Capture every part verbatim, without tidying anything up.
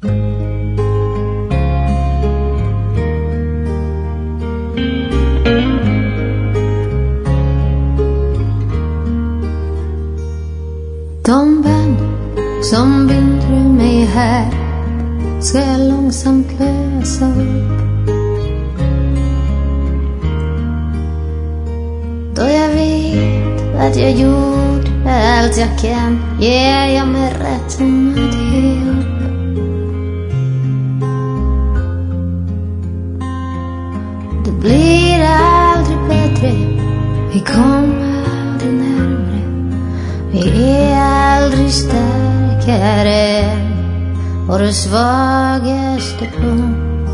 De band som binder mig här ska jag långsamt lösa upp. Då jag vet att jag gjort allt jag kan, ger jag mig rätten att ge upp. Det blir aldrig bättre, vi kommer aldrig närmare, vi är aldrig starkare och det svagaste punkt.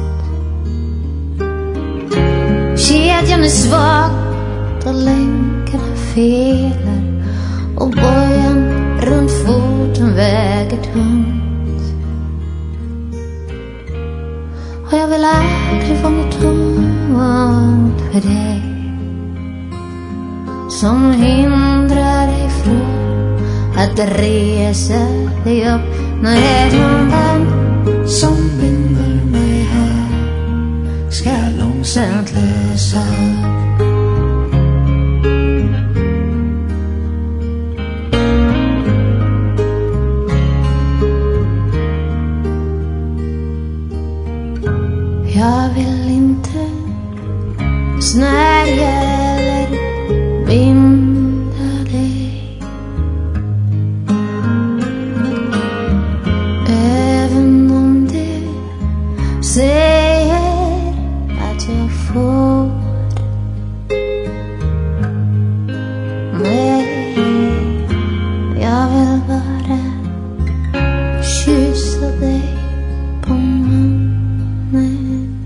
Kedjan är svag och länkarna felar och bojan runt foten väger tungt. Och jag vill aldrig få något ont för dig som hindrar dig från att resa dig upp. När de band som binder mig här ska långsamt lösa upp. Jag vill inte snärja eller binda dig, även om det säger att jag får. Nej, jag vill bara kyssa dig på munnen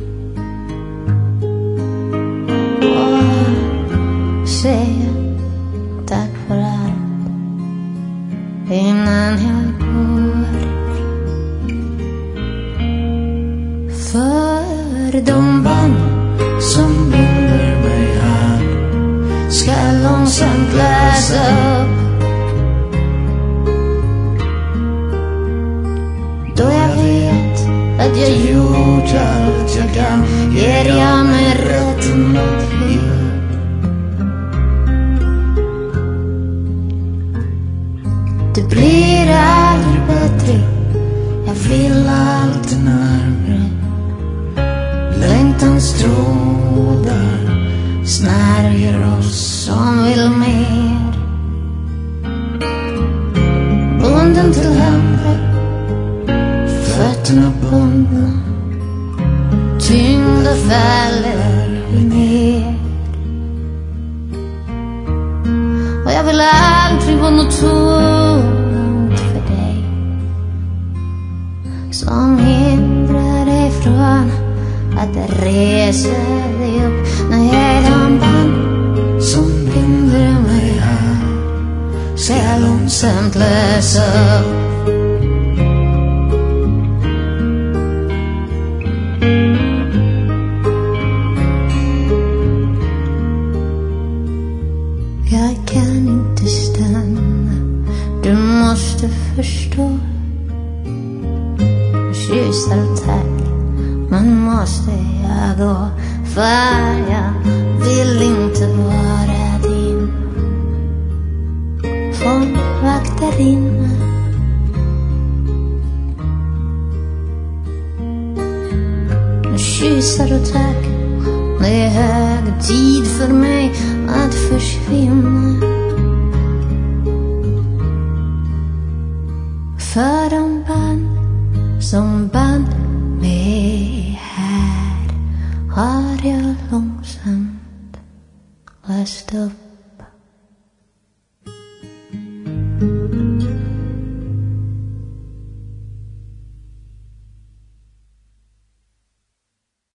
och säga tack för allt innan jag går. För de band som binder mig här ska långsamt läsa upp. Då jag vet att jag gjort allt jag kan, ger jag mig rätten att ge upp. Det blir aldrig bättre, jag vill alltid närmare. Längtans trådar snärjer oss som vill mer. Bunden till händer, fötterna bundna, tyngda faller vi ner. Och jag vill aldrig vara något tungt för dig som hindrar dig från att resa dig upp. När jag är de band som binder mig här ska jag långsamt lösa upp. Jag kan inte stanna, du måste förstå. Kyssar och tack, men måste jag gå, för jag vill inte vara din fångvaktarinna. Kyssar och tack, det är hög tid för mig att försvinna. För de band som band mig här har jag långsamt läst upp.